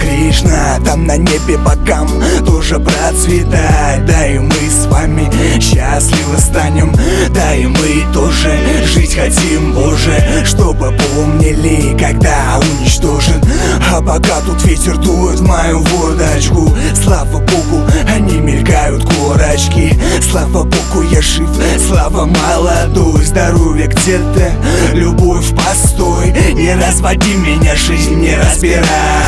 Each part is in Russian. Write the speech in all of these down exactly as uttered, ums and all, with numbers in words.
Кришна, там на небе богам тоже процветать. Да и мы с вами счастливы станем, да и мы тоже жить хотим, Боже, чтобы помнили, когда уничтожен. А пока тут ветер дует в мою водочку, слава Богу, они мелькают корочки. Слава Богу, я жив, слава молодой, здоровье где-то, любовь постой. Не разводи меня, жизнь не разбирай,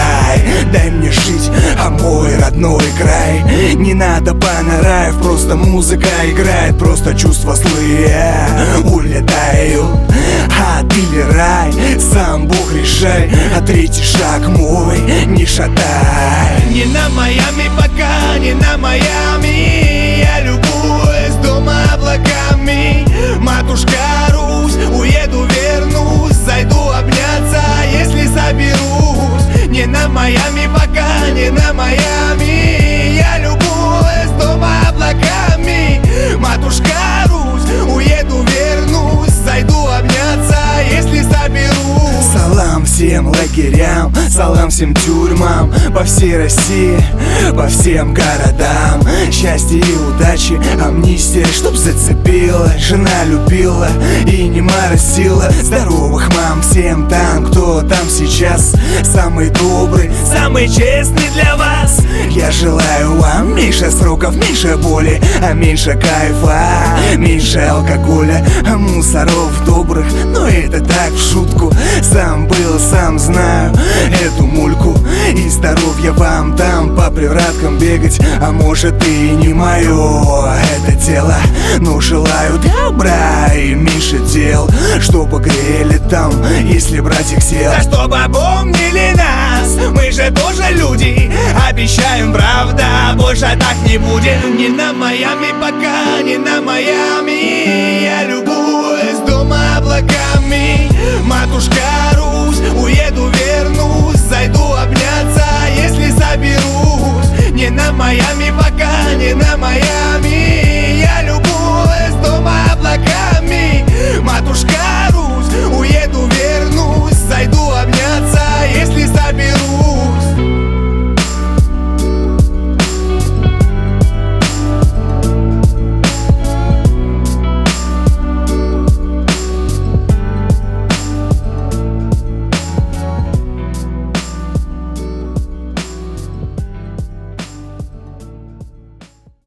дай мне жить, а мой родной край. Не надо панораев, просто музыка играет, просто чувства злые улетают. А ты ли рай, сам Бог решай, а третий шаг мой не шатай. Не на Майами пока, не на Майами, я любуюсь дома облаками. Матушка Русь, уеду, вернусь, зайду обняться, если соберусь. Не на Майами пока, не на Майами, я любуюсь дома облаками. Матушка Русь, уеду, вернусь, зайду обняться, если соберусь. Салам всем лагерям, салам всем тюрьмам, по всей России, по всем городам. Счастья и удачи, амнистия, чтоб зацепила. Жена любила и не моросила. Здоровых мам всем там, кто там сейчас. Самый добрый, самый честный для вас. Я желаю вам меньше сроков, меньше боли, а меньше кайфа, меньше алкоголя, а мусоров добрых. Но это так в шутку, сам был, сам знаю эту мульку. И здоровья вам дам, по привраткам бегать, а может и не мое это тело. Но желаю добра и меньше дел, чтобы грели там, если брать их сил. Да чтобы помнили нас, мы же тоже люди. Обещаем, правда, больше так не будет. Не на Майами пока, не на Майами, я любуюсь дома облаками. Матушка Русь, уеду, вернусь, зайду обняться, если соберусь. Не на Майами пока, не на Майами.